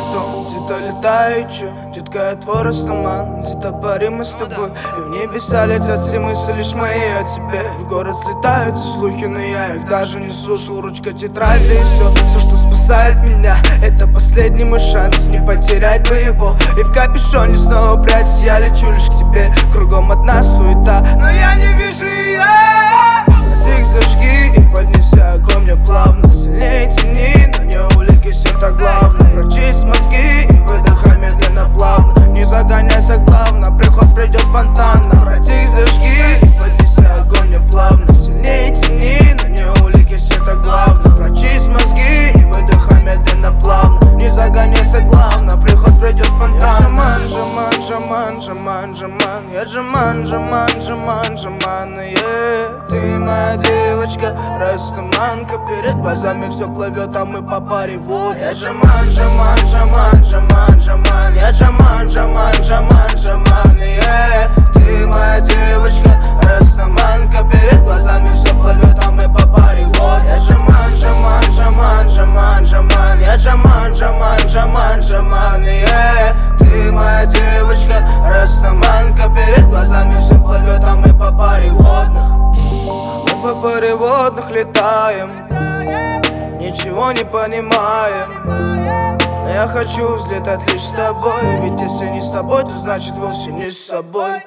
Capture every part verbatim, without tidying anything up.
нету, где-то летающий. Детка, я твой растаман, где-то парим мы с тобой. И в небеса летят все мысли лишь мои о тебе. В город слетаются слухи, но я их даже не слушал. Ручка, тетрадь, да и все, все, что спасает меня. Это последний мой шанс, не потерять бы его. И в капюшоне снова прячусь, я лечу лишь к тебе. Кругом одна суета, но я не вижу ее. Тихо зажги и поднеся огонь мне плавно. Сильнее тяни, но не увлекайся, это главное. Прочисть мозги и выдыхай медленно, плавно. Не загоняйся, главное, приход придет спонтанно. Тихо зажги и поднеся огонь мне плавно. Сильнее тяни, но не увлекайся, это главное. Прочисть мозги и выдыхай медленно, плавно. Не загоняйся, главное, приход придет спонтанно. Я Джаман, Джаман, Джаман, Джаман. Я Джаман, Джаман, Джаман, Джаман, yeah. Ты моя девочка, растаманка. Перед глазами все плывет, а мы по паре вот. Я Джаман, Джаман, Джаман, Джаман, Джаман. Я Джаман, Джаман, Джаман, Джаман, yeah. Ты моя девочка, растаманка. Перед глазами все плывет, а мы по паре вот. Я Джаман, Джаман, Джаман, Джаман, Джаман. Я Джаман, Джаман, Джаман, Джаман, yeah. Ты моя девочка, растаманка. Перед глазами все плывет, а мы по паре водных. Мы по паре водных летаем, ничего не понимаем. Но я хочу взлетать лишь с тобой. Ведь если не с тобой, то значит вовсе не с собой.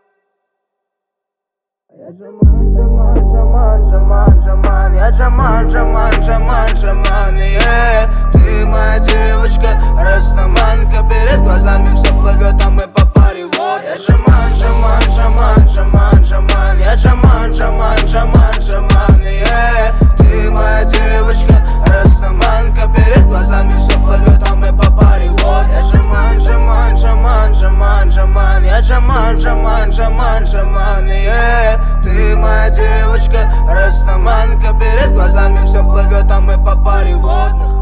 Я Джаман, Джаман, Джаман, Джаман. Я Джаман, Джаман, Джаман, Джаман, yeah. Ты моя девочка, растаманка. Перед глазами все плывет, а мы по паре вот. Я Джаман, Джаман, Джаман, Джаман, Джаман. Я Джаман, Джаман, Джаман, Джаман, yeah. Ты моя девочка, растаманка. Перед глазами все плывет, а мы по паре вот. Я Джаман, Джаман, Джаман, Джаман, Джаман. Я Джаман, Джаман, Джаман, Джаман, yeah. Ты моя девочка, растаманка. Перед глазами все плывет, а мы по паре водных.